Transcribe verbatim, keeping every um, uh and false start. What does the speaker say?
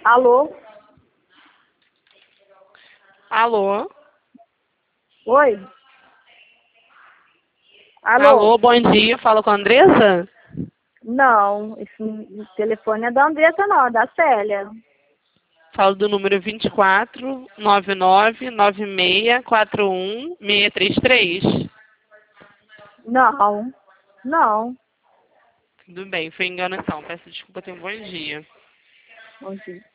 Alô? Alô? Oi? Alô? Alô, bom dia. Fala com a Andressa? Não, esse telefone é da Andressa não, é da Célia. Falo do número vinte e quatro, nove nove nove seis quatro um seis três três. Não, não. Tudo bem, foi enganação. Peço desculpa, tenha um bom dia. Bom dia.